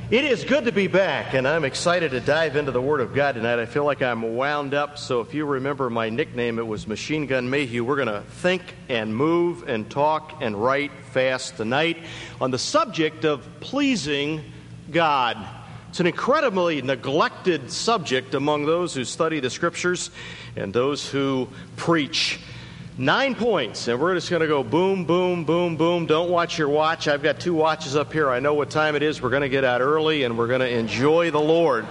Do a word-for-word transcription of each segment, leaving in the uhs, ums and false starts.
It is good to be back, and I'm excited to dive into the Word of God tonight. I feel like I'm wound up, so if you remember my nickname, it was Machine Gun Mayhew. We're going to think and move and talk and write fast tonight on the subject of pleasing God. It's an incredibly neglected subject among those who study the Scriptures and those who preach. Nine points, and we're just going to go boom, boom, boom, boom. Don't watch your watch. I've got two watches up here. I know what time it is. We're going to get out early, and we're going to enjoy the Lord.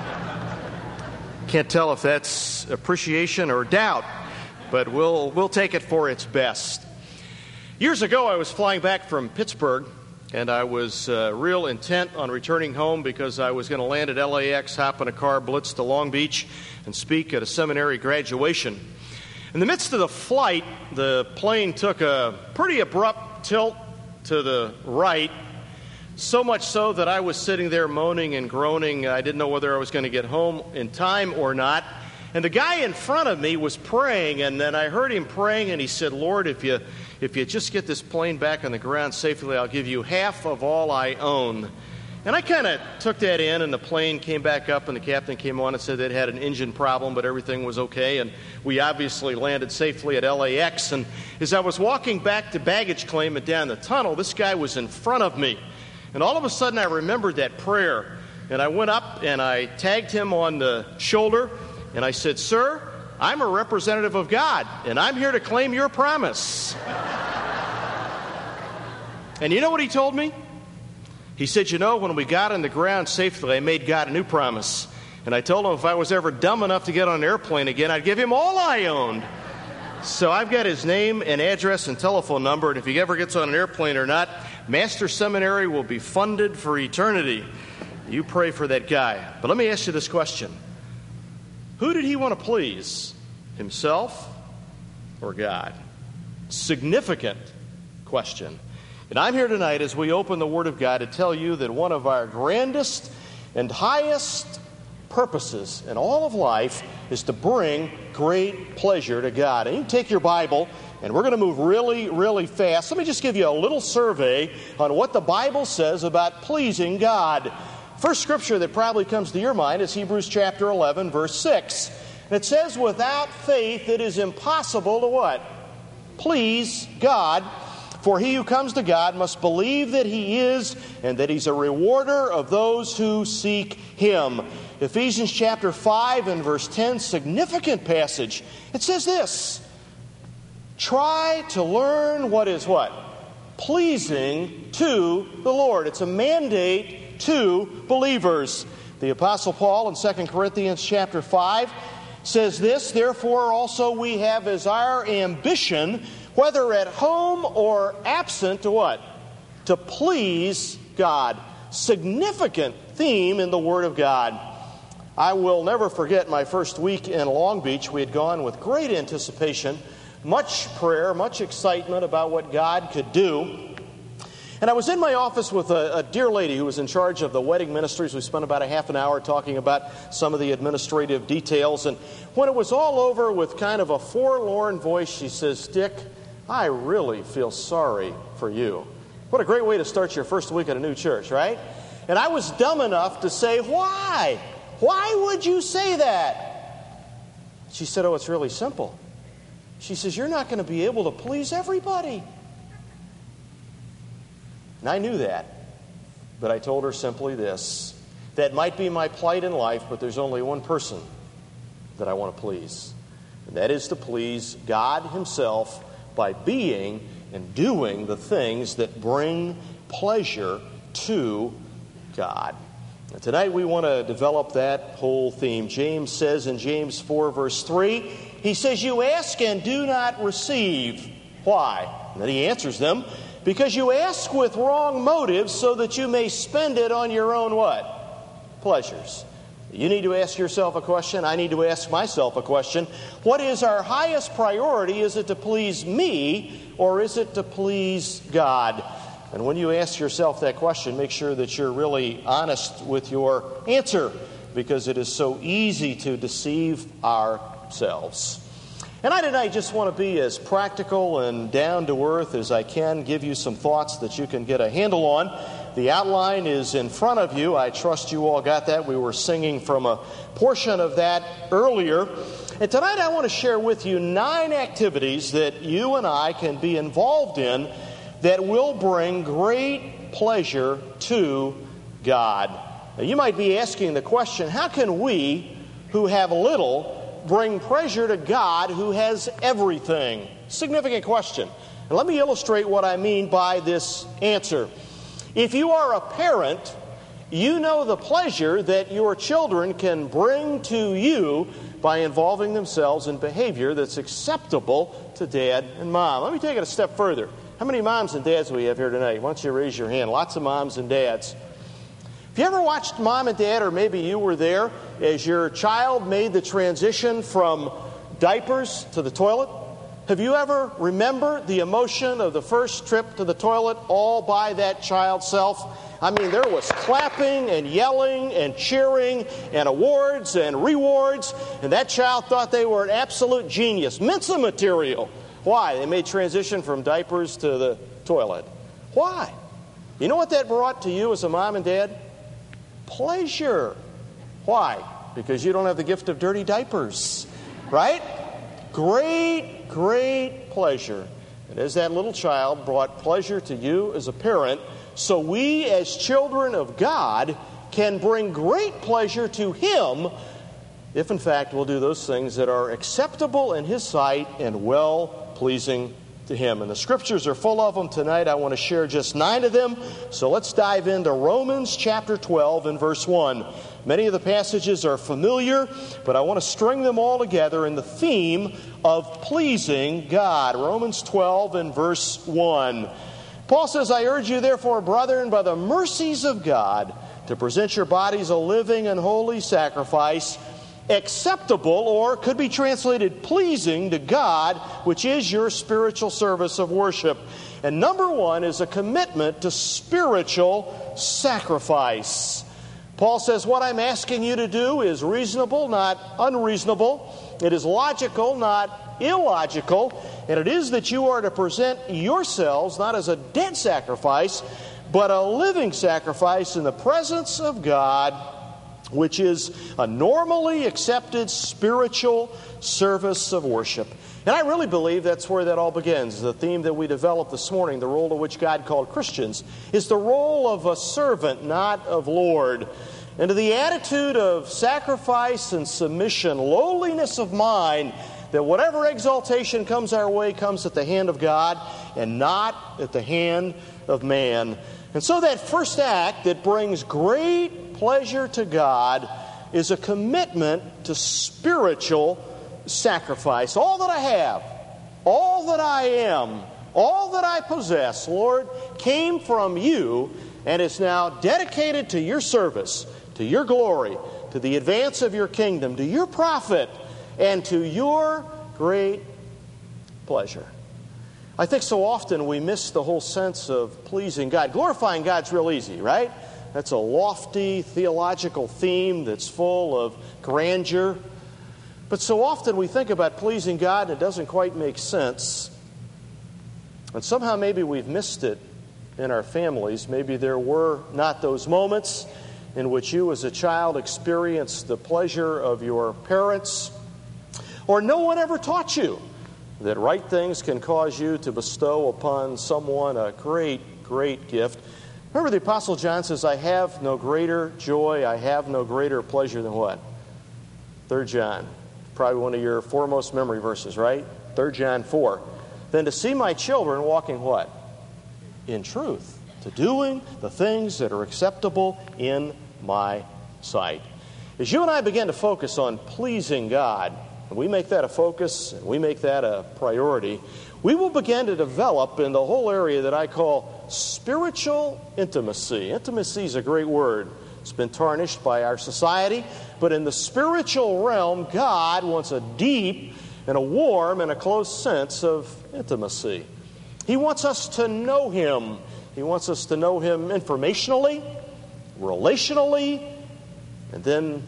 Can't tell if that's appreciation or doubt, but we'll we'll take it for its best. Years ago, I was flying back from Pittsburgh, and I was uh, real intent on returning home because I was going to land at L A X, hop in a car, blitz to Long Beach, and speak at a seminary graduation. In the midst of the flight, the plane took a pretty abrupt tilt to the right, so much so that I was sitting there moaning and groaning. I didn't know whether I was going to get home in time or not. And the guy in front of me was praying, and then I heard him praying, and he said, "Lord, if you if you just get this plane back on the ground safely, I'll give you half of all I own." And I kind of took that in, and the plane came back up, and the captain came on and said it had an engine problem, but everything was okay, and we obviously landed safely at L A X. And as I was walking back to baggage claim and down the tunnel, this guy was in front of me. And all of a sudden, I remembered that prayer, and I went up, and I tagged him on the shoulder, and I said, "Sir, I'm a representative of God, and I'm here to claim your promise." And you know what he told me? He said, "You know, when we got on the ground safely, I made God a new promise. And I told him if I was ever dumb enough to get on an airplane again, I'd give him all I owned." So I've got his name and address and telephone number, and if he ever gets on an airplane or not, Master Seminary will be funded for eternity. You pray for that guy. But let me ask you this question. Who did he want to please? Himself or God? Significant question. And I'm here tonight as we open the Word of God to tell you that one of our grandest and highest purposes in all of life is to bring great pleasure to God. And you take your Bible, and we're going to move really, really fast. Let me just give you a little survey on what the Bible says about pleasing God. First scripture that probably comes to your mind is Hebrews chapter eleven, verse six. And it says, "Without faith it is impossible to" what? Please God. "For he who comes to God must believe that he is, and that he's a rewarder of those who seek him." Ephesians chapter five and verse ten, significant passage. It says this, "Try to learn what is" what? "Pleasing to the Lord." It's a mandate to believers. The Apostle Paul in Second Corinthians chapter five says this, "Therefore also we have as our ambition, whether at home or absent," to what? To please God. Significant theme in the Word of God. I will never forget my first week in Long Beach. We had gone with great anticipation, much prayer, much excitement about what God could do. And I was in my office with a, a dear lady who was in charge of the wedding ministries. We spent about a half an hour talking about some of the administrative details. And when it was all over, with kind of a forlorn voice, she says, "Dick, I really feel sorry for you." What a great way to start your first week at a new church, right? And I was dumb enough to say, "Why? Why would you say that?" She said, "Oh, it's really simple." She says, "You're not going to be able to please everybody." And I knew that. But I told her simply this, that might be my plight in life, but there's only one person that I want to please. And that is to please God Himself by being and doing the things that bring pleasure to God. And tonight we want to develop that whole theme. James says in James four, verse three, he says, "You ask and do not receive." Why? And then he answers them, "Because you ask with wrong motives, so that you may spend it on your own" what? Pleasures. You need to ask yourself a question. I need to ask myself a question. What is our highest priority? Is it to please me, or is it to please God? And when you ask yourself that question, make sure that you're really honest with your answer, because it is so easy to deceive ourselves. And I tonight just want to be as practical and down to earth as I can, give you some thoughts that you can get a handle on. The outline is in front of you. I trust you all got that. We were singing from a portion of that earlier. And tonight I want to share with you nine activities that you and I can be involved in that will bring great pleasure to God. Now, you might be asking the question, how can we who have little bring pleasure to God who has everything? Significant question. And let me illustrate what I mean by this answer. If you are a parent, you know the pleasure that your children can bring to you by involving themselves in behavior that's acceptable to dad and mom. Let me take it a step further. How many moms and dads do we have here tonight? Why don't you raise your hand? Lots of moms and dads. Have you ever watched mom and dad, or maybe you were there, as your child made the transition from diapers to the toilet? Have you ever remembered the emotion of the first trip to the toilet all by that child's self? I mean, there was clapping and yelling and cheering and awards and rewards, and that child thought they were an absolute genius. Mensa material. Why? They made transition from diapers to the toilet. Why? You know what that brought to you as a mom and dad? Pleasure. Why? Because you don't have the gift of dirty diapers, right? Great, great pleasure. And as that little child brought pleasure to you as a parent, so we as children of God can bring great pleasure to Him if in fact we'll do those things that are acceptable in His sight and well-pleasing to Him. And the Scriptures are full of them tonight. I want to share just nine of them. So let's dive into Romans chapter twelve and verse one. Many of the passages are familiar, but I want to string them all together in the theme of pleasing God. Romans twelve and verse one. Paul says, I urge you therefore, brethren, by the mercies of God, to present your bodies a living and holy sacrifice, acceptable, or could be translated pleasing to God, which is your spiritual service of worship. And number one is a commitment to spiritual sacrifice. Paul says, what I'm asking you to do is reasonable, not unreasonable. It is logical, not illogical. And it is that you are to present yourselves not as a dead sacrifice, but a living sacrifice in the presence of God, which is a normally accepted spiritual service of worship. And I really believe that's where that all begins. The theme that we developed this morning, the role to which God called Christians, is the role of a servant, not of Lord. And to the attitude of sacrifice and submission, lowliness of mind, that whatever exaltation comes our way comes at the hand of God and not at the hand of man. And so that first act that brings great pleasure to God is a commitment to spiritual sacrifice. All that I have, all that I am, all that I possess, Lord, came from you and is now dedicated to your service, to your glory, to the advance of your kingdom, to your profit, and to your great pleasure. I think so often we miss the whole sense of pleasing God. Glorifying God's real easy, right? That's a lofty theological theme that's full of grandeur. But so often we think about pleasing God and it doesn't quite make sense. And somehow maybe we've missed it in our families. Maybe there were not those moments in which you as a child experienced the pleasure of your parents. Or no one ever taught you that right things can cause you to bestow upon someone a great, great gift. Remember the Apostle John says, I have no greater joy, I have no greater pleasure than what? Third John. Probably one of your foremost memory verses, right? Third John four. Than to see my children walking what? In truth. To doing the things that are acceptable in my sight. As you and I begin to focus on pleasing God, and we make that a focus, and we make that a priority, we will begin to develop in the whole area that I call spiritual intimacy. Intimacy is a great word. It's been tarnished by our society, but in the spiritual realm, God wants a deep and a warm and a close sense of intimacy. He wants us to know Him. He wants us to know Him informationally, relationally, and then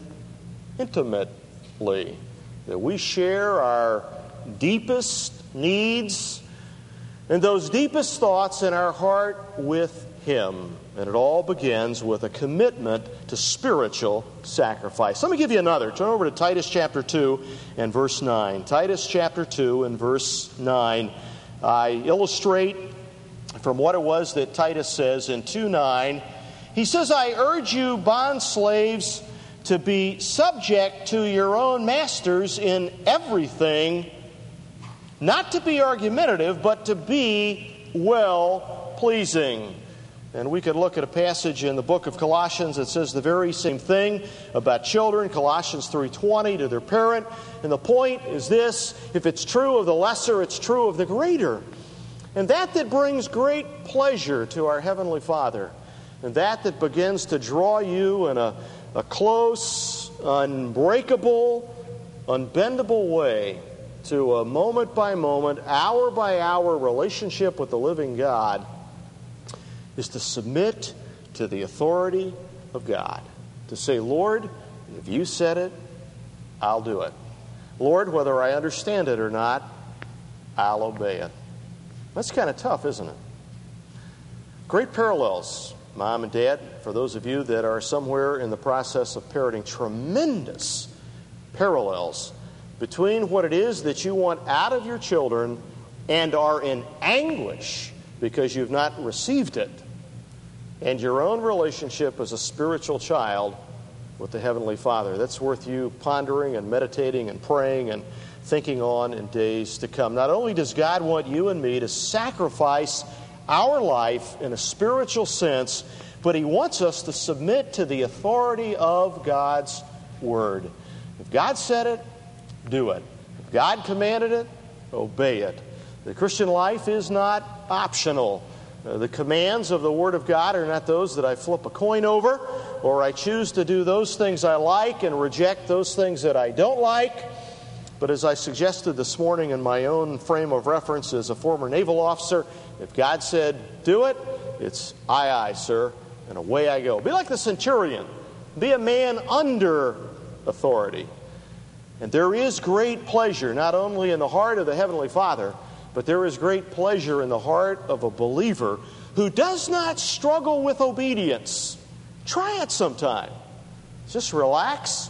intimately. That we share our deepest needs and those deepest thoughts in our heart with Him. And it all begins with a commitment to spiritual sacrifice. Let me give you another. Turn over to Titus chapter two and verse nine. Titus chapter two and verse nine. I illustrate from what it was that Titus says in two nine. He says, I urge you, bondslaves, to be subject to your own masters in everything, not to be argumentative, but to be well-pleasing. And we could look at a passage in the book of Colossians that says the very same thing about children, Colossians three twenty, to their parent. And the point is this: if it's true of the lesser, it's true of the greater. And that that brings great pleasure to our Heavenly Father. And that that begins to draw you in a, a close, unbreakable, unbendable way to a moment-by-moment, hour-by-hour relationship with the living God is to submit to the authority of God. To say, Lord, if you said it, I'll do it. Lord, whether I understand it or not, I'll obey it. That's kind of tough, isn't it? Great parallels, Mom and Dad, for those of you that are somewhere in the process of parenting, tremendous parallels between what it is that you want out of your children and are in anguish because you've not received it, and your own relationship as a spiritual child with the Heavenly Father. That's worth you pondering and meditating and praying and thinking on in days to come. Not only does God want you and me to sacrifice our life in a spiritual sense, but He wants us to submit to the authority of God's Word. If God said it, do it. If God commanded it, obey it. The Christian life is not optional. Uh, the commands of the Word of God are not those that I flip a coin over, or I choose to do those things I like and reject those things that I don't like. But as I suggested this morning in my own frame of reference as a former naval officer, if God said, do it, it's aye, aye, sir, and away I go. Be like the centurion. Be a man under authority. And there is great pleasure, not only in the heart of the Heavenly Father, but there is great pleasure in the heart of a believer who does not struggle with obedience. Try it sometime. Just relax,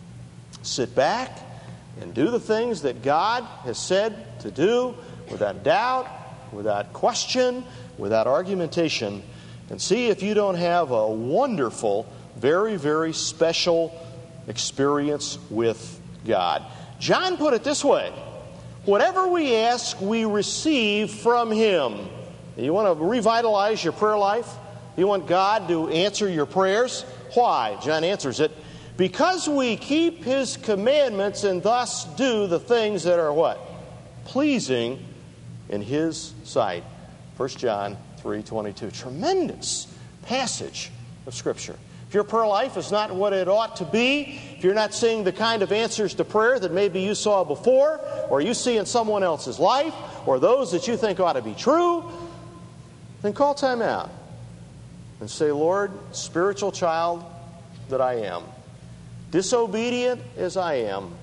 sit back, and do the things that God has said to do without doubt, without question, without argumentation, and see if you don't have a wonderful, very, very special experience with God. John put it this way: whatever we ask, we receive from Him. You want to revitalize your prayer life? You want God to answer your prayers? Why? John answers it: because we keep His commandments and thus do the things that are what? Pleasing in His sight. First John three twenty-two. Tremendous passage of Scripture. If your prayer life is not what it ought to be, if you're not seeing the kind of answers to prayer that maybe you saw before, or you see in someone else's life, or those that you think ought to be true, then call time out and say, Lord, spiritual child that I am, disobedient as I am,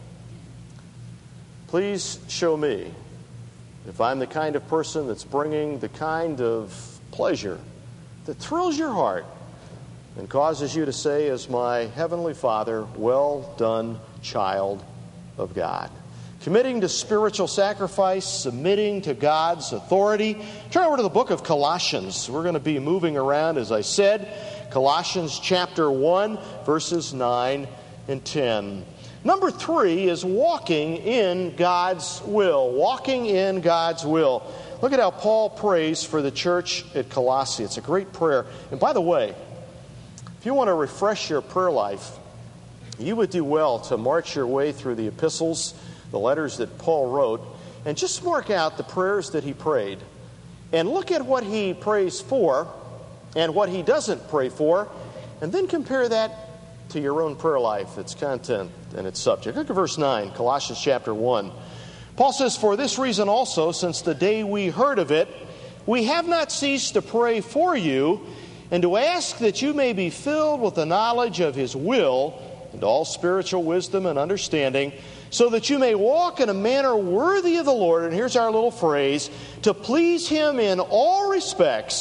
please show me if I'm the kind of person that's bringing the kind of pleasure that thrills your heart and causes you to say, as my Heavenly Father, well done, child of God. Committing to spiritual sacrifice, submitting to God's authority. Turn over to the book of Colossians. We're going to be moving around, as I said. Colossians chapter one, verses nine and ten. Number three is walking in God's will. Walking in God's will. Look at how Paul prays for the church at Colossae. It's a great prayer. And by the way, if you want to refresh your prayer life, you would do well to march your way through the epistles, the letters that Paul wrote, and just mark out the prayers that he prayed. And look at what he prays for and what he doesn't pray for, and then compare that to your own prayer life, its content and its subject. Look at verse nine, Colossians chapter one. Paul says, for this reason also, since the day we heard of it, we have not ceased to pray for you, and to ask that you may be filled with the knowledge of His will and all spiritual wisdom and understanding, so that you may walk in a manner worthy of the Lord, and here's our little phrase, to please Him in all respects,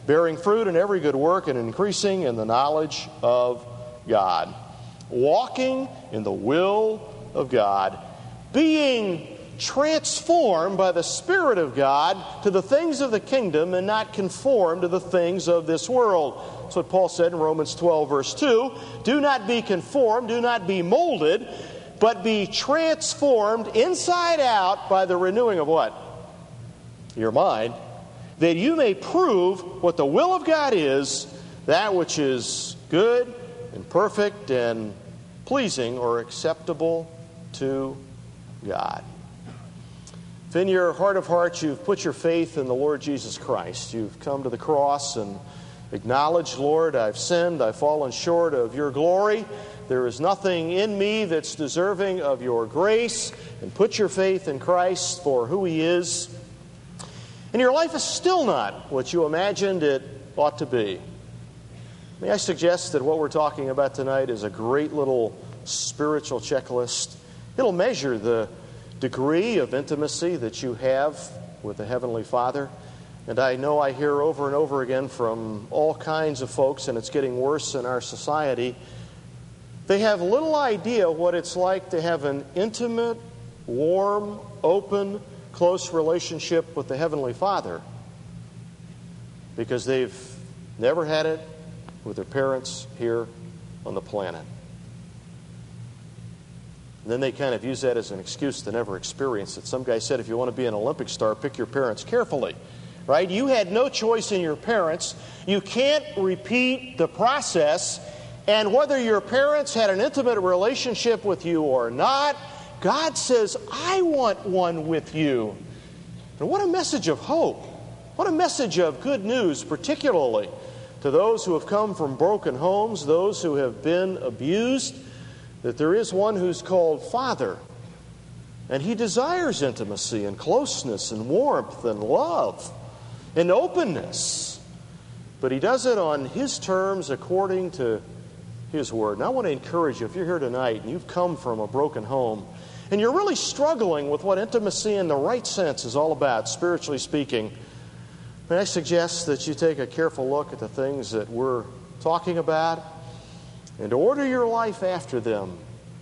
bearing fruit in every good work and increasing in the knowledge of God. Walking in the will of God. Being transformed by the Spirit of God to the things of the kingdom and not conformed to the things of this world. That's what Paul said in Romans twelve, verse two. Do not be conformed, do not be molded, but be transformed inside out by the renewing of what? Your mind, that you may prove what the will of God is, that which is good and perfect and pleasing or acceptable to God. If in your heart of hearts you've put your faith in the Lord Jesus Christ, you've come to the cross and acknowledged, Lord, I've sinned, I've fallen short of your glory, there is nothing in me that's deserving of your grace, and put your faith in Christ for who He is, and your life is still not what you imagined it ought to be, may I suggest that what we're talking about tonight is a great little spiritual checklist. It'll measure the degree of intimacy that you have with the Heavenly Father. And I know I hear over and over again from all kinds of folks, and it's getting worse in our society, they have little idea what it's like to have an intimate, warm, open, close relationship with the Heavenly Father, because they've never had it with their parents here on the planet. And then they kind of use that as an excuse to never experience it. Some guy said, if you want to be an Olympic star, pick your parents carefully. Right? You had no choice in your parents. You can't repeat the process. And whether your parents had an intimate relationship with you or not, God says, I want one with you. And what a message of hope. What a message of good news, particularly to those who have come from broken homes, those who have been abused, that there is one who's called Father. And He desires intimacy and closeness and warmth and love and openness. But He does it on His terms according to His Word. And I want to encourage you, if you're here tonight and you've come from a broken home and you're really struggling with what intimacy in the right sense is all about, spiritually speaking, may I suggest that you take a careful look at the things that we're talking about and order your life after them.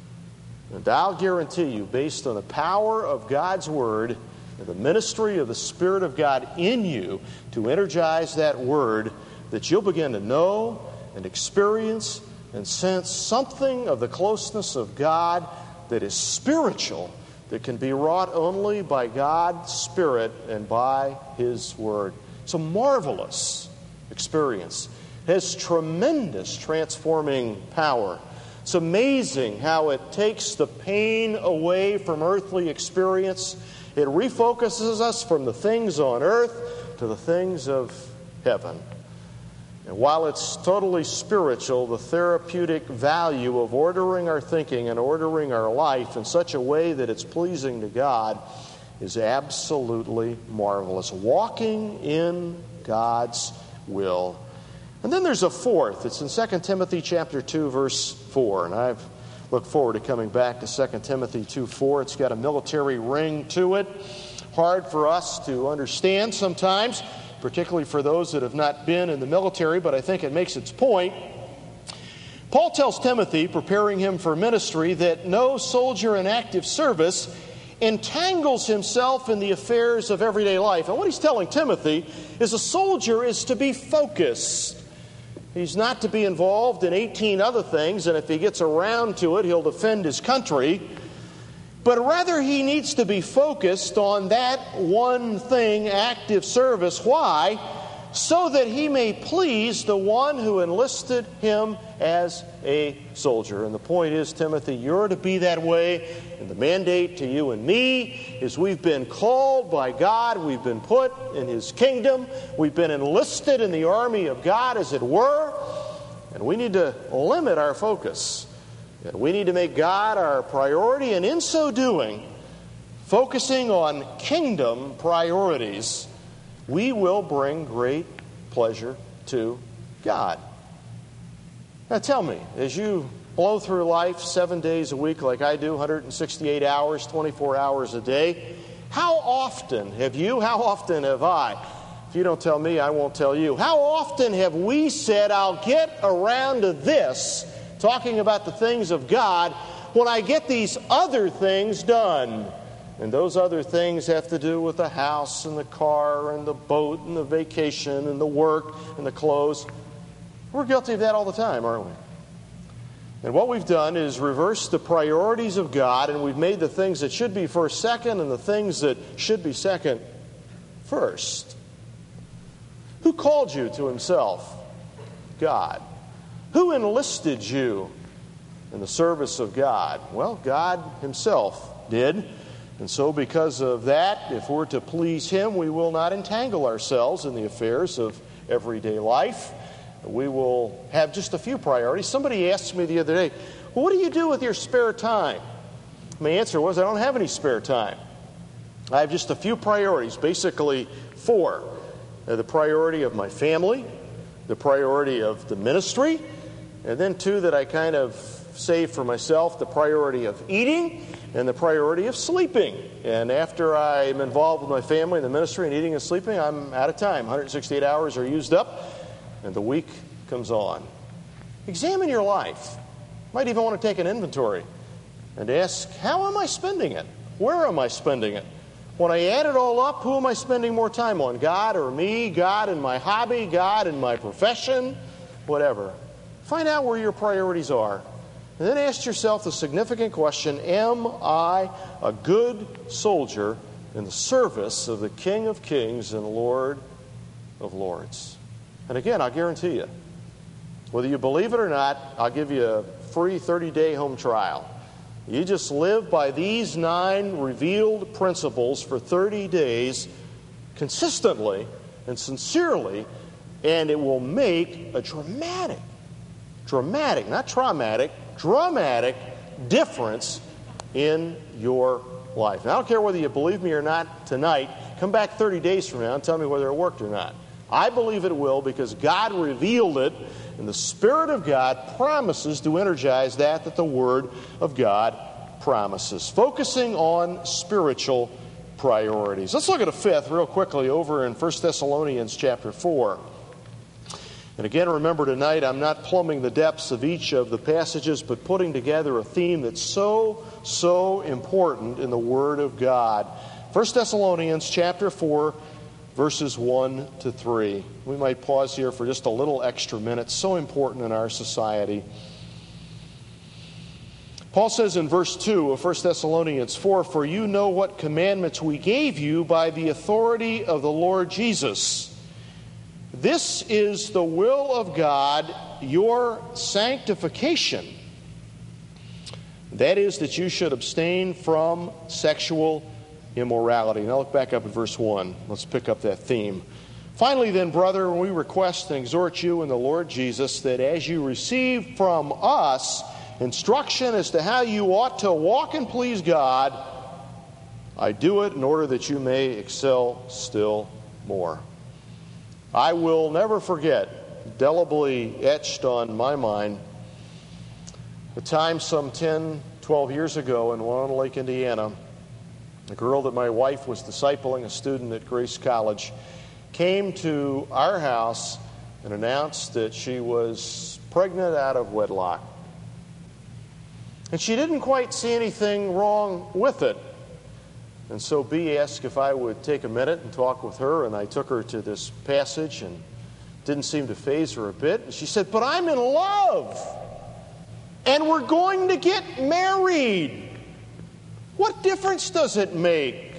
And I'll guarantee you, based on the power of God's Word and the ministry of the Spirit of God in you to energize that Word, that you'll begin to know and experience and sense something of the closeness of God that is spiritual, that can be wrought only by God's Spirit and by His Word. It's a marvelous experience. It has tremendous transforming power. It's amazing how it takes the pain away from earthly experience. It refocuses us from the things on earth to the things of heaven. And while it's totally spiritual, the therapeutic value of ordering our thinking and ordering our life in such a way that it's pleasing to God is absolutely marvelous. Walking in God's will. And then there's a fourth. It's in Second Timothy chapter two, verse four. And I've looked forward to coming back to Second Timothy two four. It's got a military ring to it. Hard for us to understand sometimes, particularly for those that have not been in the military, but I think it makes its point. Paul tells Timothy, preparing him for ministry, that no soldier in active service entangles himself in the affairs of everyday life. And what he's telling Timothy is a soldier is to be focused. He's not to be involved in eighteen other things, and if he gets around to it, he'll defend his country. But rather, he needs to be focused on that one thing, active service. Why? So that he may please the one who enlisted him as a soldier. And the point is, Timothy, you're to be that way. And the mandate to you and me is we've been called by God. We've been put in His kingdom. We've been enlisted in the army of God, as it were. And we need to limit our focus. And we need to make God our priority. And in so doing, focusing on kingdom priorities, we will bring great pleasure to God. Now tell me, as you blow through life seven days a week like I do, one hundred sixty-eight hours, twenty-four hours a day, how often have you, how often have I If you don't tell me, I won't tell you. How often have we said, I'll get around to this, talking about the things of God, when I get these other things done? And those other things have to do with the house and the car and the boat and the vacation and the work and the clothes. We're guilty of that all the time, aren't we? And what we've done is reverse the priorities of God, and we've made the things that should be first second and the things that should be second first. Who called you to himself? God. Who enlisted you in the service of God? Well, God himself did. And so because of that, if we're to please him, we will not entangle ourselves in the affairs of everyday life. We will have just a few priorities. Somebody asked me the other day, well, what do you do with your spare time? My answer was, I don't have any spare time. I have just a few priorities, basically four. Uh, the priority of my family, the priority of the ministry, and then two that I kind of save for myself, the priority of eating and the priority of sleeping. And after I'm involved with my family and the ministry and eating and sleeping, I'm out of time. one hundred sixty-eight hours are used up, and the week comes on. Examine your life. You might even want to take an inventory and ask, how am I spending it? Where am I spending it? When I add it all up, who am I spending more time on? God or me? God and my hobby? God and my profession? Whatever. Find out where your priorities are. And then ask yourself the significant question, am I a good soldier in the service of the King of Kings and Lord of Lords? And again, I'll guarantee you, whether you believe it or not, I'll give you a free thirty-day home trial. You just live by these nine revealed principles for thirty days consistently and sincerely, and it will make a dramatic, dramatic, not traumatic, dramatic difference in your life. Now, I don't care whether you believe me or not tonight. Come back thirty days from now and tell me whether it worked or not. I believe it will because God revealed it, and the Spirit of God promises to energize that that the Word of God promises. Focusing on spiritual priorities. Let's look at a fifth real quickly over in First Thessalonians chapter four. And again, remember tonight, I'm not plumbing the depths of each of the passages, but putting together a theme that's so, so important in the Word of God. First Thessalonians chapter four, verses one to three. We might pause here for just a little extra minute. So important in our society. Paul says in verse two of First Thessalonians four, for you know what commandments we gave you by the authority of the Lord Jesus. This is the will of God, your sanctification. That is, that you should abstain from sexual immorality. Now look back up at verse one. Let's pick up that theme. Finally then, brother, we request and exhort you in the Lord Jesus that as you receive from us instruction as to how you ought to walk and please God, I do it in order that you may excel still more. I will never forget, indelibly etched on my mind, the time some ten, twelve years ago in Walnut Lake, Indiana, a girl that my wife was discipling, a student at Grace College, came to our house and announced that she was pregnant out of wedlock. And she didn't quite see anything wrong with it. And so B asked if I would take a minute and talk with her, and I took her to this passage, and it didn't seem to faze her a bit. And she said, but I'm in love, and we're going to get married. What difference does it make?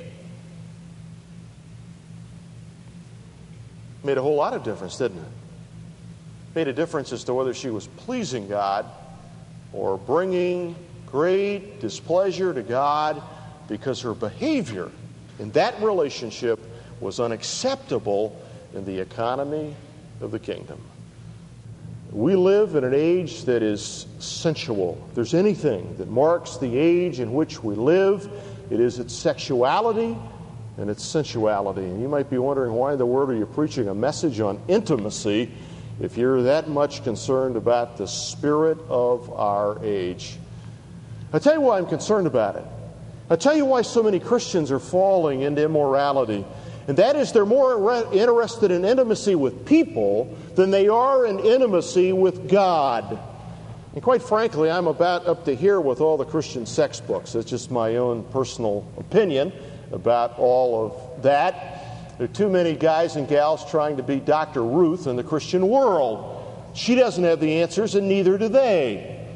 Made a whole lot of difference, didn't it? Made a difference as to whether she was pleasing God or bringing great displeasure to God, because her behavior in that relationship was unacceptable in the economy of the kingdom. We live in an age that is sensual. If there's anything that marks the age in which we live, it is its sexuality and its sensuality. And you might be wondering, why in the world are you preaching a message on intimacy if you're that much concerned about the spirit of our age? I'll tell you why I'm concerned about it. I'll tell you why so many Christians are falling into immorality. And that is, they're more re- interested in intimacy with people than they are in intimacy with God. And quite frankly, I'm about up to here with all the Christian sex books. It's just my own personal opinion about all of that. There are too many guys and gals trying to be Doctor Ruth in the Christian world. She doesn't have the answers, and neither do they.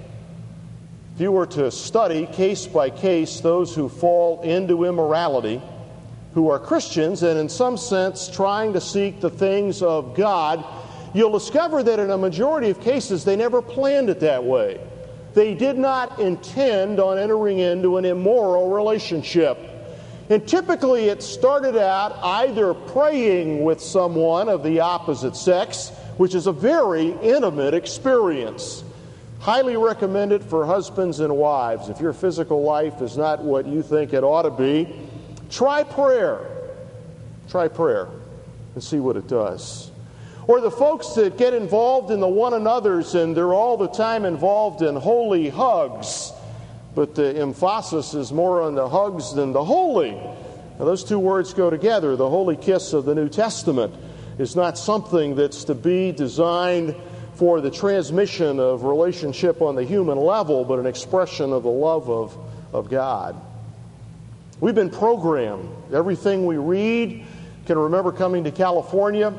If you were to study case by case those who fall into immorality, who are Christians and in some sense trying to seek the things of God, you'll discover that in a majority of cases they never planned it that way. They did not intend on entering into an immoral relationship. And typically it started out either praying with someone of the opposite sex, which is a very intimate experience. Highly recommended for husbands and wives. If your physical life is not what you think it ought to be, try prayer. Try prayer and see what it does. Or the folks that get involved in the one another's and they're all the time involved in holy hugs, but the emphasis is more on the hugs than the holy. Now, those two words go together. The holy kiss of the New Testament is not something that's to be designed for the transmission of relationship on the human level, but an expression of the love of, of God. We've been programmed. Everything we read, can remember coming to California,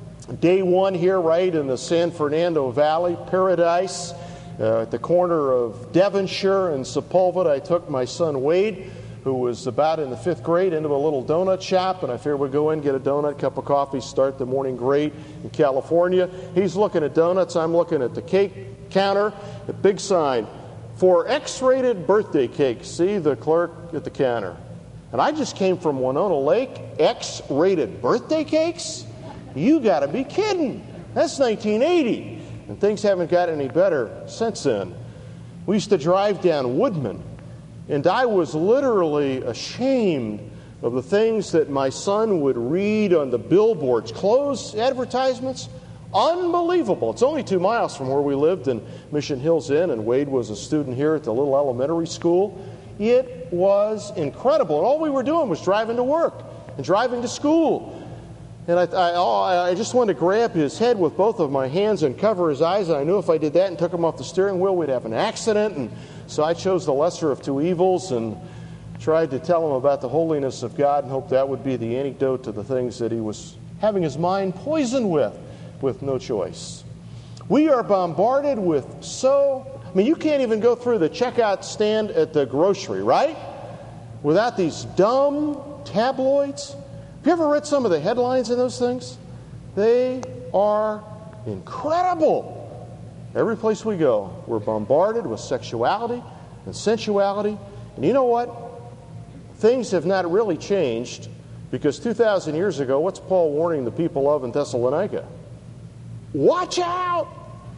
day one here, right in the San Fernando Valley, paradise, uh, at the corner of Devonshire and Sepulveda. I took my son Wade, who was about in the fifth grade, into a little donut shop, and I figured we'd go in, get a donut, cup of coffee, start the morning great in California. He's looking at donuts, I'm looking at the cake counter, the big sign, for X-rated birthday cakes. See the clerk at the counter. And I just came from Winona Lake, X-rated birthday cakes? You gotta be kidding. That's nineteen eighty. And things haven't got any better since then. We used to drive down Woodman, and I was literally ashamed of the things that my son would read on the billboards, clothes advertisements. Unbelievable. It's only two miles from where we lived in Mission Hills Inn, and Wade was a student here at the little elementary school. It was incredible. And all we were doing was driving to work and driving to school. And I, I, I just wanted to grab his head with both of my hands and cover his eyes. And I knew if I did that and took him off the steering wheel, we'd have an accident. And so I chose the lesser of two evils and tried to tell him about the holiness of God and hoped that would be the antidote to the things that he was having his mind poisoned with, with no choice. We are bombarded with so... I mean, you can't even go through the checkout stand at the grocery, right? Without these dumb tabloids. Have you ever read some of the headlines in those things? They are incredible. Every place we go, we're bombarded with sexuality and sensuality. And you know what? Things have not really changed, because two thousand years ago, what's Paul warning the people of in Thessalonica? Watch out!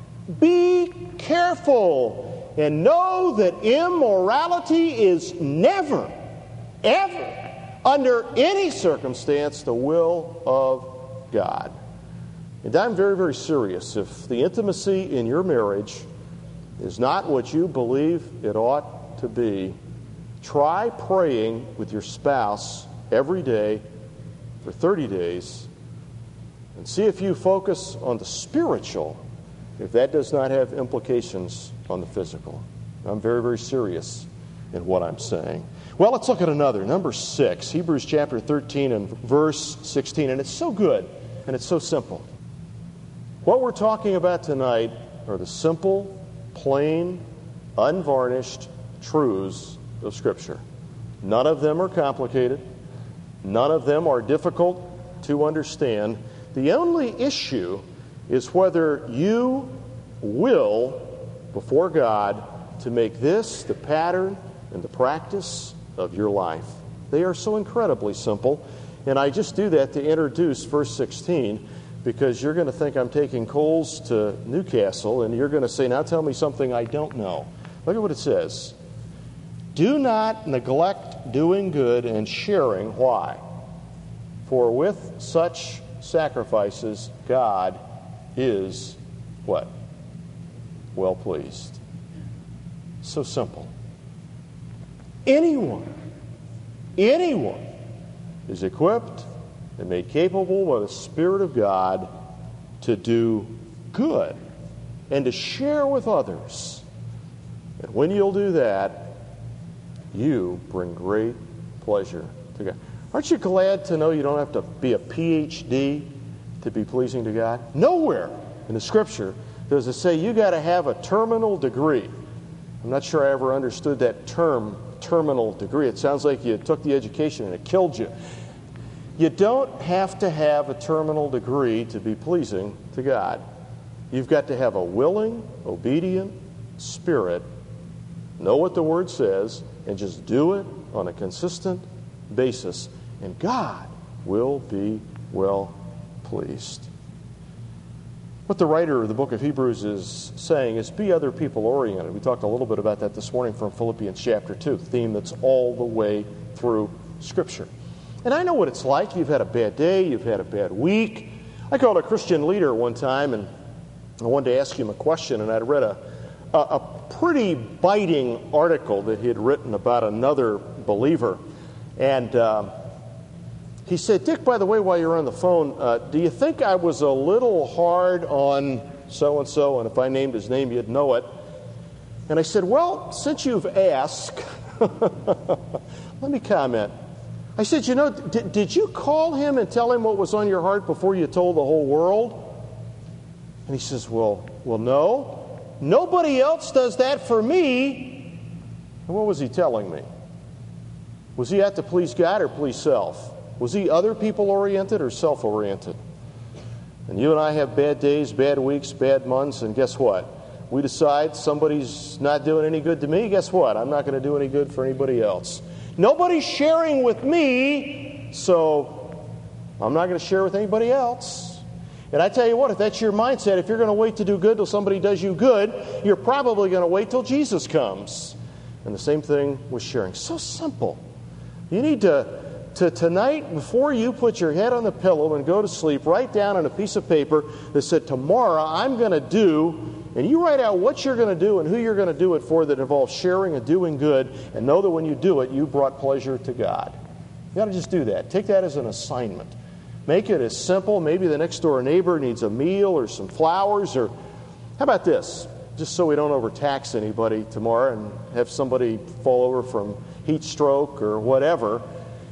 Be careful, and know that immorality is never, ever, under any circumstance, the will of God. And I'm very, very serious. If the intimacy in your marriage is not what you believe it ought to be, try praying with your spouse every day for thirty days and see if you focus on the spiritual, if that does not have implications on the physical. I'm very, very serious in what I'm saying. Well, let's look at another. Number six, Hebrews chapter thirteen and verse sixteen. And it's so good and it's so simple. What we're talking about tonight are the simple, plain, unvarnished truths of Scripture. None of them are complicated. None of them are difficult to understand. The only issue is whether you will, before God, to make this the pattern and the practice of your life. They are so incredibly simple. And I just do that to introduce verse sixteen, because you're going to think I'm taking coals to Newcastle, and you're going to say, now tell me something I don't know. Look at what it says. Do not neglect doing good and sharing. Why? For with such sacrifices, God is what? Well pleased. So simple. Anyone, anyone is equipped and made capable by the Spirit of God to do good and to share with others. And when you'll do that, you bring great pleasure to God. Aren't you glad to know you don't have to be a P H D to be pleasing to God? Nowhere in the Scripture does it say you got to have a terminal degree. I'm not sure I ever understood that term, terminal degree. It sounds like you took the education and it killed you. You don't have to have a terminal degree to be pleasing to God. You've got to have a willing, obedient spirit, know what the Word says, and just do it on a consistent basis. And God will be well pleased. What the writer of the book of Hebrews is saying is be other people oriented. We talked a little bit about that this morning from Philippians chapter two, theme that's all the way through Scripture. And I know what it's like. You've had a bad day. You've had a bad week. I called a Christian leader one time, and I wanted to ask him a question, and I'd read a, a, a pretty biting article that he had written about another believer. And uh, he said, Dick, by the way, while you're on the phone, uh, do you think I was a little hard on so-and-so, and if I named his name, you'd know it? And I said, well, since you've asked, let me comment. I said, you know, did, did you call him and tell him what was on your heart before you told the whole world? And he says, well, well, no. Nobody else does that for me. And what was he telling me? Was he out to please God or please self? Was he other people-oriented or self-oriented? And you and I have bad days, bad weeks, bad months, and guess what? We decide somebody's not doing any good to me. Guess what? I'm not going to do any good for anybody else. Nobody's sharing with me, so I'm not going to share with anybody else. And I tell you what, if that's your mindset, if you're going to wait to do good till somebody does you good, you're probably going to wait till Jesus comes. And the same thing with sharing. So simple. You need to, to tonight, before you put your head on the pillow and go to sleep, write down on a piece of paper that said, tomorrow I'm going to do, and you write out what you're going to do and who you're going to do it for that involves sharing and doing good, and know that when you do it, you brought pleasure to God. You got to just do that. Take that as an assignment. Make it as simple. Maybe the next door neighbor needs a meal or some flowers, or how about this? Just so we don't overtax anybody tomorrow and have somebody fall over from heat stroke or whatever.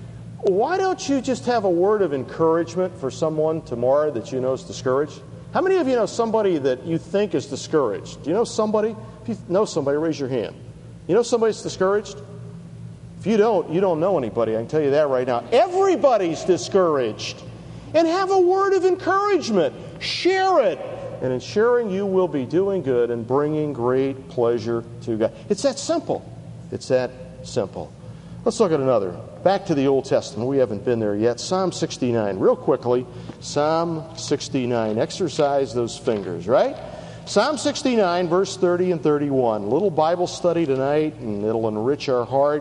Why don't you just have a word of encouragement for someone tomorrow that you know is discouraged? How many of you know somebody that you think is discouraged? Do you know somebody? If you know somebody, raise your hand. You know somebody's discouraged? If you don't, you don't know anybody. I can tell you that right now. Everybody's discouraged. And have a word of encouragement. Share it. And in sharing, you will be doing good and bringing great pleasure to God. It's that simple. It's that simple. Let's look at another. Back to the Old Testament. We haven't been there yet. Psalm sixty-nine. Real quickly. Psalm sixty-nine. Exercise those fingers, right? Psalm sixty-nine, verse thirty and thirty-one. A little Bible study tonight, and it'll enrich our heart.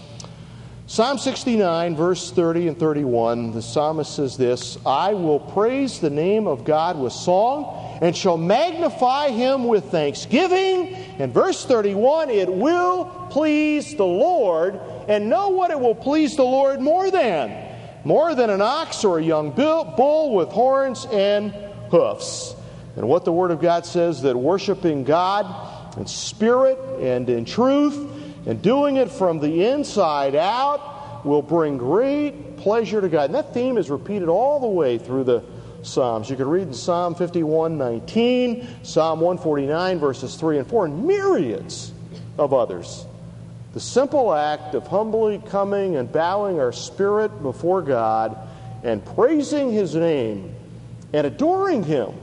Psalm sixty-nine, verse thirty and thirty-one. The psalmist says this, I will praise the name of God with song, and shall magnify him with thanksgiving. And verse thirty-one, it will please the Lord. And know what it will please the Lord more than? More than an ox or a young bull with horns and hoofs. And what the Word of God says, that worshiping God in spirit and in truth, and doing it from the inside out, will bring great pleasure to God. And that theme is repeated all the way through the Psalms. You can read in Psalm fifty-one, nineteen, Psalm one forty-nine, verses three and four, and myriads of others. The simple act of humbly coming and bowing our spirit before God and praising His name and adoring Him,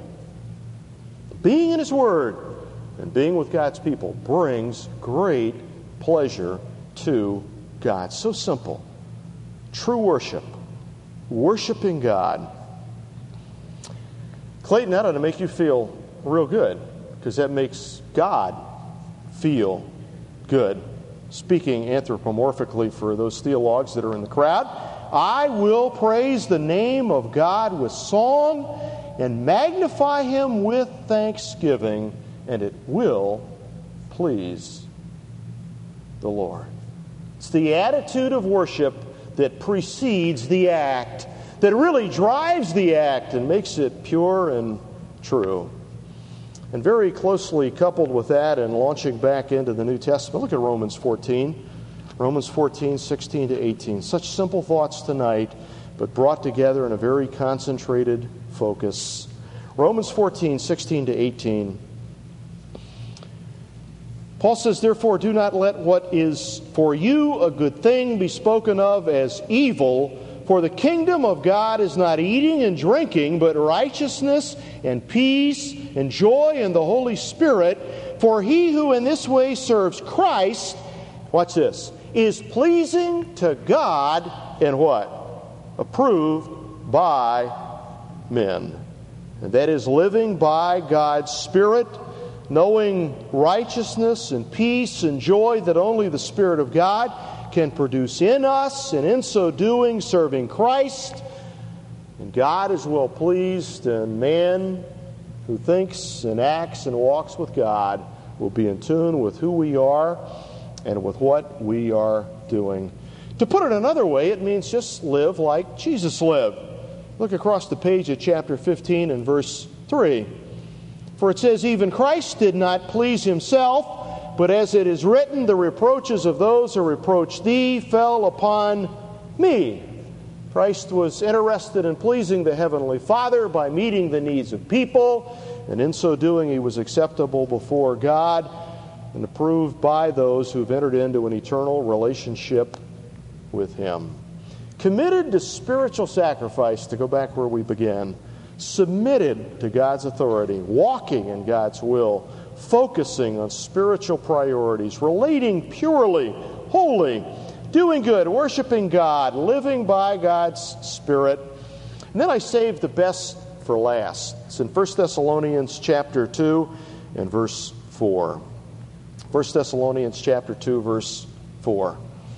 being in His Word and being with God's people, brings great pleasure to God. So simple. True worship. Worshiping God. Clayton, that ought to make you feel real good, because that makes God feel good. Speaking anthropomorphically for those theologues that are in the crowd, I will praise the name of God with song and magnify Him with thanksgiving, and it will please the Lord. It's the attitude of worship that precedes the act that really drives the act and makes it pure and true. And very closely coupled with that and launching back into the New Testament, look at Romans fourteen. Romans fourteen, sixteen to eighteen. Such simple thoughts tonight, but brought together in a very concentrated focus. Romans fourteen, sixteen to eighteen. Paul says, "Therefore, do not let what is for you a good thing be spoken of as evil, for the kingdom of God is not eating and drinking, but righteousness and peace and joy in the Holy Spirit. For he who in this way serves Christ," watch this, "is pleasing to God and what? Approved by men." And that is living by God's Spirit, knowing righteousness and peace and joy that only the Spirit of God can produce in us, and in so doing, serving Christ. And God is well pleased, and man who thinks and acts and walks with God will be in tune with who we are and with what we are doing. To put it another way, it means just live like Jesus lived. Look across the page at chapter fifteen and verse three. For it says, "Even Christ did not please himself, but as it is written, the reproaches of those who reproached thee fell upon me." Christ was interested in pleasing the Heavenly Father by meeting the needs of people, and in so doing he was acceptable before God and approved by those who've entered into an eternal relationship with him. Committed to spiritual sacrifice, to go back where we began, submitted to God's authority, walking in God's will, focusing on spiritual priorities, relating purely, wholly, doing good, worshiping God, living by God's Spirit. And then I saved the best for last. It's in First Thessalonians chapter two and verse four. First Thessalonians chapter two, verse four.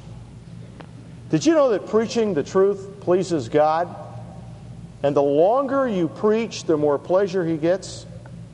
Did you know that preaching the truth pleases God? And the longer you preach, the more pleasure he gets?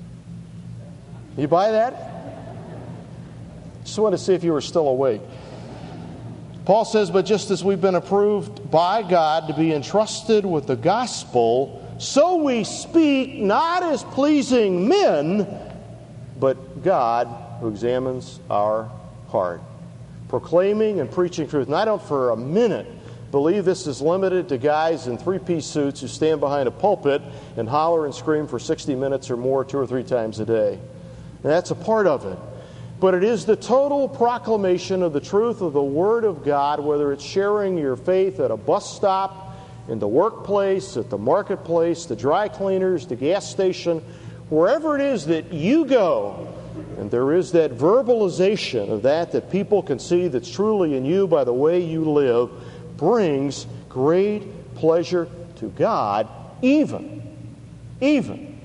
You buy that? Just wanted to see if you were still awake. Paul says, "But just as we've been approved by God to be entrusted with the gospel, so we speak not as pleasing men, but God who examines our heart." Proclaiming and preaching truth. And I don't for a minute believe this is limited to guys in three-piece suits who stand behind a pulpit and holler and scream for sixty minutes or more two or three times a day. And that's a part of it. But it is the total proclamation of the truth of the Word of God, whether it's sharing your faith at a bus stop, in the workplace, at the marketplace, the dry cleaners, the gas station, wherever it is that you go. And there is that verbalization of that that people can see that's truly in you by the way you live, brings great pleasure to God, even, even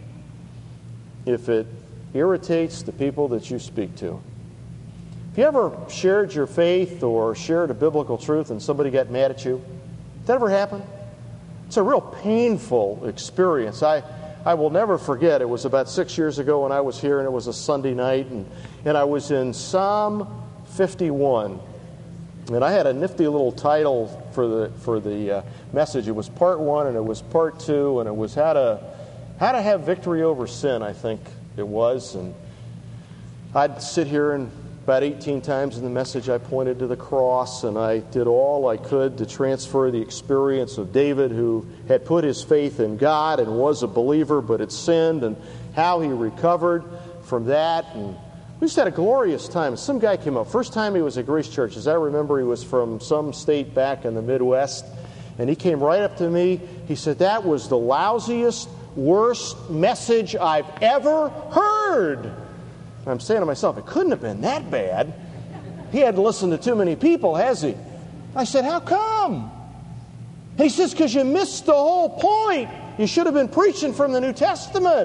if it irritates the people that you speak to. Have you ever shared your faith or shared a biblical truth and somebody got mad at you? Did that ever happen? It's a real painful experience. I, I will never forget, it was about six years ago when I was here, and it was a Sunday night, and, and I was in Psalm fifty-one. And I had a nifty little title for the for the uh, message. It was part one, and it was part two, and it was how to how to have victory over sin, I think it was. And I'd sit here, and about eighteen times in the message I pointed to the cross, and I did all I could to transfer the experience of David, who had put his faith in God and was a believer but had sinned, and how he recovered from that. And we just had a glorious time. Some guy came up. First time he was at Grace Church, as I remember, he was from some state back in the Midwest. And he came right up to me. He said, "That was the lousiest, worst message I've ever heard." And I'm saying to myself, it couldn't have been that bad. He hadn't listened to too many people, has he? I said, "How come?" And he says, "Because you missed the whole point. You should have been preaching from the New Testament."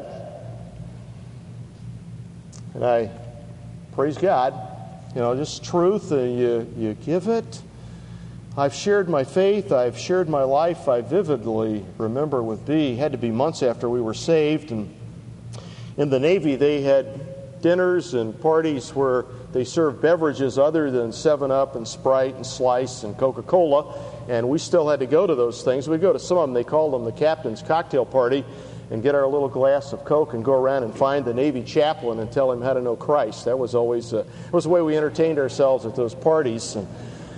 And I... Praise God. You know, just truth, uh, you, you give it. I've shared my faith. I've shared my life. I vividly remember with B, it had to be months after we were saved. And in the Navy, they had dinners and parties where they served beverages other than seven up and Sprite and Slice and Coca-Cola, and we still had to go to those things. We'd go to some of them, they called them the captain's cocktail party, and get our little glass of Coke and go around and find the Navy chaplain and tell him how to know Christ. That was always uh, that was the way we entertained ourselves at those parties. And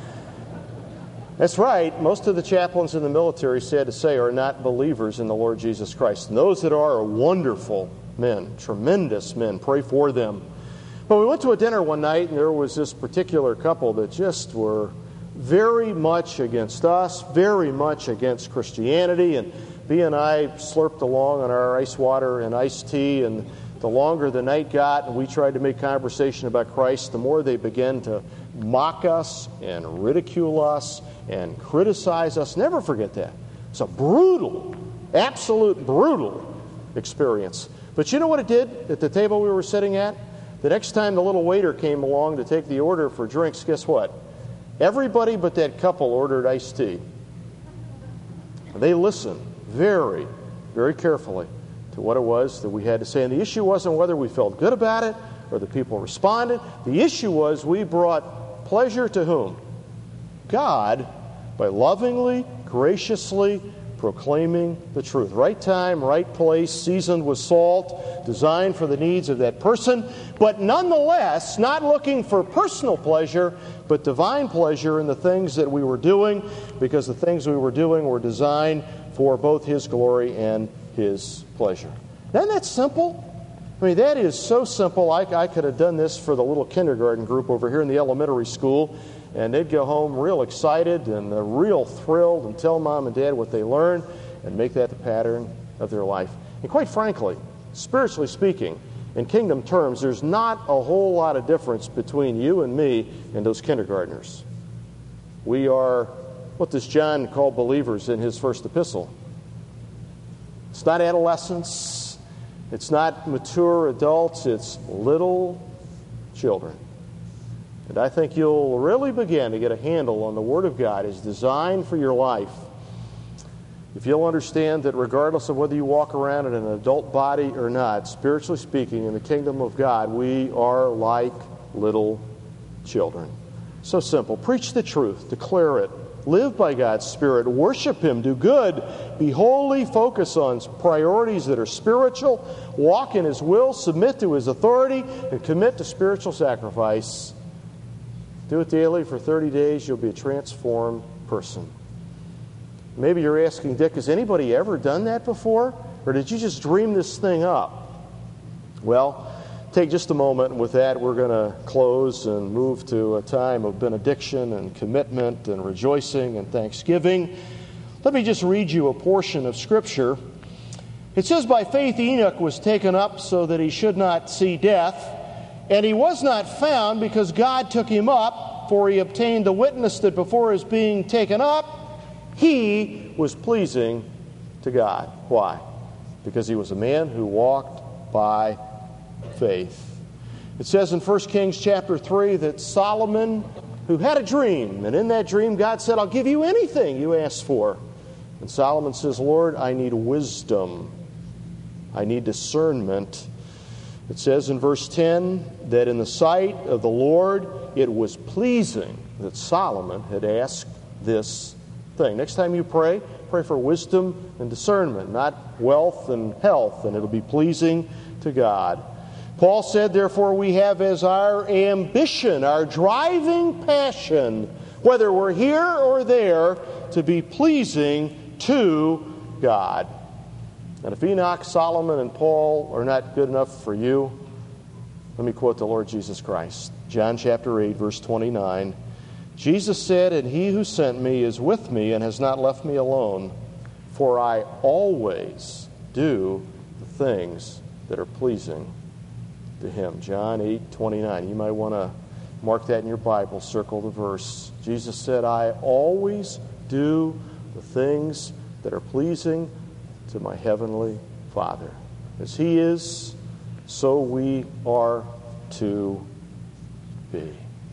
that's right, most of the chaplains in the military, sad to say, are not believers in the Lord Jesus Christ. And those that are are wonderful men, tremendous men. Pray for them. But we went to a dinner one night, and there was this particular couple that just were very much against us, very much against Christianity, and Bea and I slurped along on our ice water and iced tea, and the longer the night got and we tried to make conversation about Christ, the more they began to mock us and ridicule us and criticize us. Never forget that. It's a brutal, absolute brutal experience. But you know what it did at the table we were sitting at? The next time the little waiter came along to take the order for drinks, guess what? Everybody but that couple ordered iced tea. They listened very, very carefully to what it was that we had to say. And the issue wasn't whether we felt good about it or the people responded. The issue was we brought pleasure to whom? God, by lovingly, graciously proclaiming the truth. Right time, right place, seasoned with salt, designed for the needs of that person, but nonetheless not looking for personal pleasure, but divine pleasure in the things that we were doing, because the things we were doing were designed for both His glory and His pleasure. Isn't that simple? I mean, that is so simple. I, I could have done this for the little kindergarten group over here in the elementary school, and they'd go home real excited and uh, real thrilled and tell mom and dad what they learned and make that the pattern of their life. And quite frankly, spiritually speaking, in kingdom terms, there's not a whole lot of difference between you and me and those kindergartners. We are, what does John call believers in his first epistle? It's not adolescents. It's not mature adults. It's little children. And I think you'll really begin to get a handle on the Word of God as designed for your life if you'll understand that regardless of whether you walk around in an adult body or not, spiritually speaking, in the kingdom of God, we are like little children. So simple. Preach the truth. Declare it. Live by God's Spirit. Worship Him. Do good. Be holy. Focus on priorities that are spiritual. Walk in His will. Submit to His authority. And commit to spiritual sacrifice. Do it daily for thirty days. You'll be a transformed person. Maybe you're asking, Dick, has anybody ever done that before? Or did you just dream this thing up? Well, take just a moment. And with that, we're going to close and move to a time of benediction and commitment and rejoicing and thanksgiving. Let me just read you a portion of Scripture. It says, by faith Enoch was taken up so that he should not see death. And he was not found because God took him up, for he obtained the witness that before his being taken up, he was pleasing to God. Why? Because he was a man who walked by faith. It says in First Kings chapter three that Solomon, who had a dream, and in that dream God said, I'll give you anything you ask for. And Solomon says, Lord, I need wisdom. I need discernment. It says in verse ten that in the sight of the Lord it was pleasing that Solomon had asked this thing. Next time you pray, pray for wisdom and discernment, not wealth and health, and it'll be pleasing to God. Paul said, therefore, we have as our ambition, our driving passion, whether we're here or there, to be pleasing to God. And if Enoch, Solomon, and Paul are not good enough for you, let me quote the Lord Jesus Christ. John chapter eight, verse twenty-nine. Jesus said, and he who sent me is with me and has not left me alone, for I always do the things that are pleasing to him. John eight, twenty-nine. You might want to mark that in your Bible, circle the verse. Jesus said, I always do the things that are pleasing to my heavenly Father. As He is, so we are to be.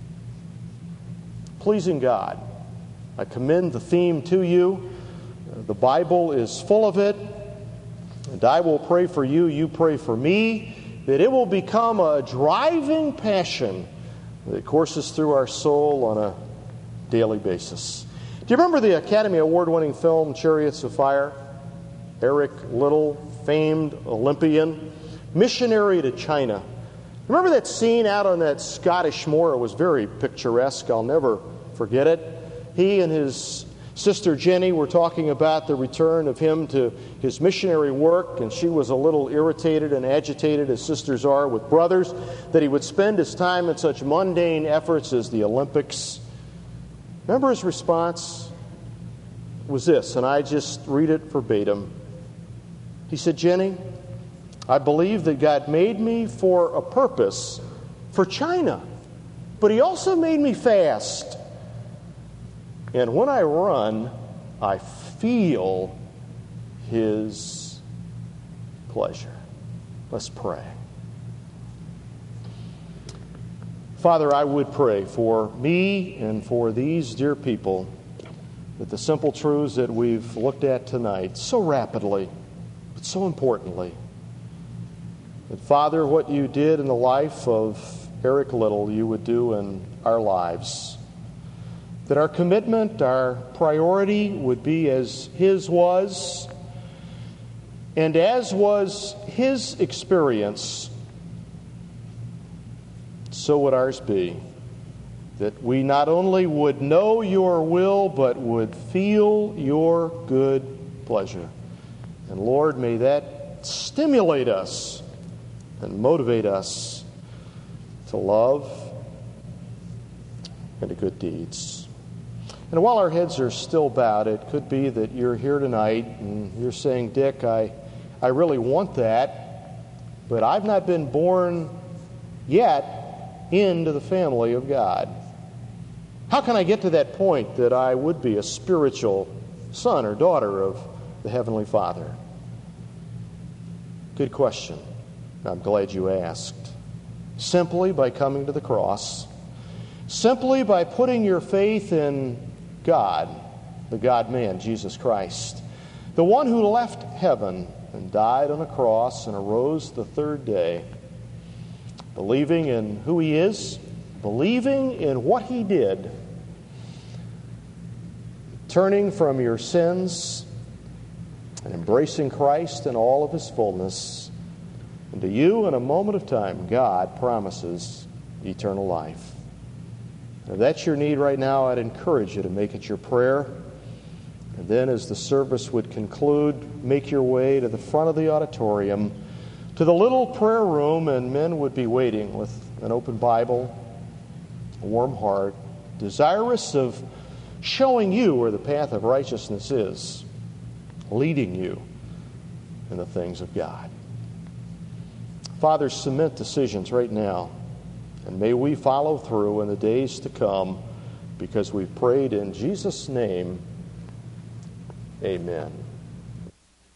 Pleasing God. I commend the theme to you. The Bible is full of it. And I will pray for you, you pray for me, that it will become a driving passion that courses through our soul on a daily basis. Do you remember the Academy Award-winning film Chariots of Fire? Eric Liddell, famed Olympian, missionary to China. Remember that scene out on that Scottish moor? It was very picturesque. I'll never forget it. He and his sister Jenny were talking about the return of him to his missionary work, and she was a little irritated and agitated, as sisters are with brothers, that he would spend his time in such mundane efforts as the Olympics. Remember his response was this, and I just read it verbatim. He said, "Jenny, I believe that God made me for a purpose for China, but He also made me fast. And when I run, I feel His pleasure." Let's pray. Father, I would pray for me and for these dear people that the simple truths that we've looked at tonight so rapidly, but so importantly, that, Father, what you did in the life of Eric Liddell, you would do in our lives. That our commitment, our priority would be as his was, and as was his experience, so would ours be. That we not only would know your will, but would feel your good pleasure. And Lord, may that stimulate us and motivate us to love and to good deeds. And while our heads are still bowed, it could be that you're here tonight and you're saying, "Dick, I, I really want that, but I've not been born yet into the family of God. How can I get to that point that I would be a spiritual son or daughter of the Heavenly Father?" Good question. I'm glad you asked. Simply by coming to the cross. Simply by putting your faith in God, the God-man, Jesus Christ, the one who left heaven and died on a cross and arose the third day, believing in who He is, believing in what He did, turning from your sins and embracing Christ in all of His fullness. And to you, in a moment of time, God promises eternal life. If that's your need right now, I'd encourage you to make it your prayer. And then as the service would conclude, make your way to the front of the auditorium, to the little prayer room, and men would be waiting with an open Bible, a warm heart, desirous of showing you where the path of righteousness is, leading you in the things of God. Father, cement decisions right now. And may we follow through in the days to come, because we've prayed in Jesus' name. Amen.